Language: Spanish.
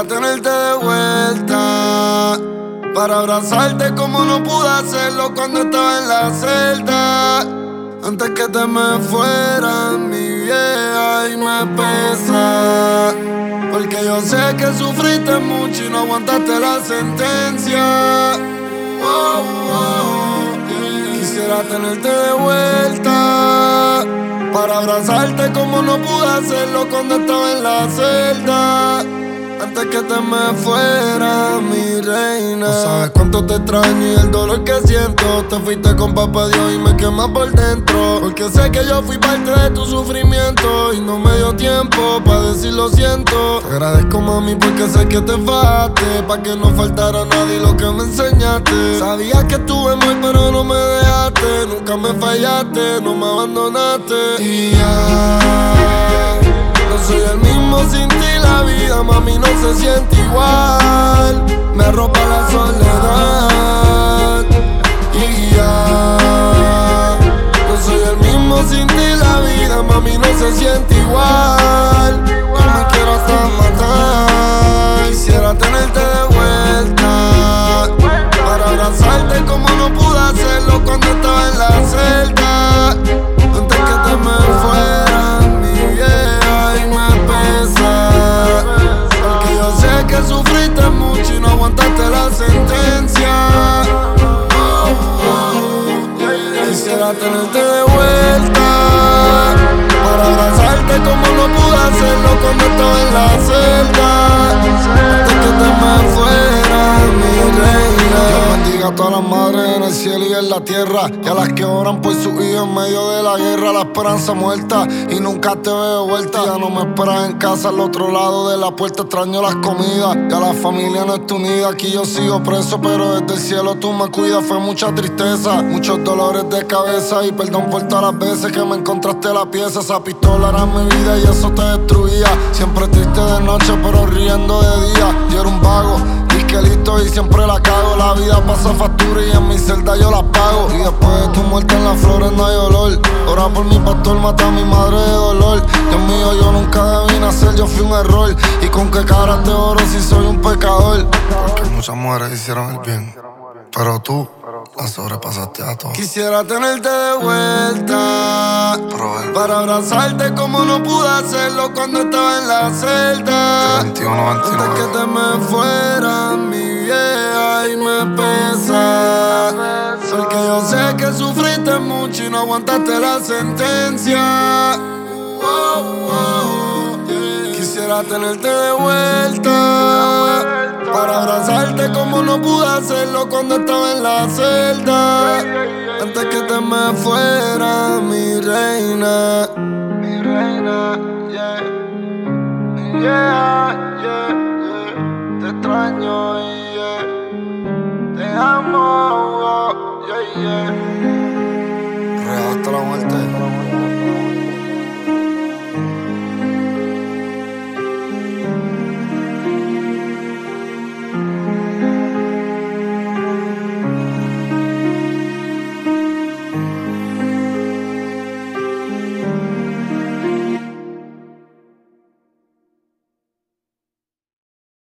Quisiera tenerte de vuelta para abrazarte como no pude hacerlo cuando estaba en la celda. Antes que te me fueras, mi vieja, y me pesa, porque yo sé que sufriste mucho y no aguantaste la sentencia. Quisiera tenerte de vuelta para abrazarte como no pude hacerlo cuando estaba en la celda. Antes que te me fuera, mi reina. No sabes cuánto te extraño y el dolor que siento. Te fuiste con papá Dios y me quemas por dentro, porque sé que yo fui parte de tu sufrimiento y no me dio tiempo para decir lo siento. Te agradezco, mami, porque sé que te fajaste pa' que no faltara a nadie lo que me enseñaste. Sabías que estuve mal pero no me dejaste. Nunca me fallaste, no me abandonaste. Y ya no soy el mismo sin ti, la vida, mami, no se siente igual. Me arropa la soledad. Y ya no soy el mismo sin ti, la vida, mami, no se siente igual. Yo me quiero hasta matar. Quisiera tenerte de vuelta para abrazarte como no pude hacerlo cuando estaba en la celda. Antes que te me fueras, mi vieja, y me pesa, porque yo sé que sufriste mucho y no aguantaste la sentencia. Quisiera tenerte de vuelta para abrazarte como no pude hacerlo cuando estaba en la celda. Antes que te me fuera, mi reina. Dios bendiga a todas las madres en el cielo y en la tierra, y a las que oran por sus hijos en medio de la guerra. La esperanza muerta y nunca te veo vuelta. Ya no me esperas en casa al otro lado de la puerta. Extraño las comidas, ya la familia no está unida. Aquí yo sigo preso, pero desde el cielo tú me cuidas. Fue mucha tristeza, muchos dolores de cabeza, y perdón por todas las veces que me encontraste la pieza. Esa pistola era mi vida y eso te destruía. Siempre triste de noche pero riendo de día. Yo era un vago, disquelito y siempre la cago. La vida pasa factura y en mi celda yo la pago. Y después de tu muerte en las flores no hay olor. Ora por mi pastor, mata a mi madre de dolor. Dios mío, yo nunca debí nacer, yo fui un error. Y con qué cara te oro si soy un pecador. Porque muchas mujeres hicieron el bien, pero tú la sobrepasaste a todo. Quisiera tenerte de vuelta para abrazarte como no pude hacerlo cuando estaba en la celda. 21, antes que te me fuera, mi vieja, y me pesa, porque yo sé que sufriste mucho y no aguantaste la sentencia. Quisiera tenerte de vuelta para abrazarte como no pude hacerlo cuando estaba en la celda. Antes que te me fuera, mi reina. Mi reina, yeah. Yeah, yeah, yeah. Te extraño, yeah. Te amo, yeah, yeah.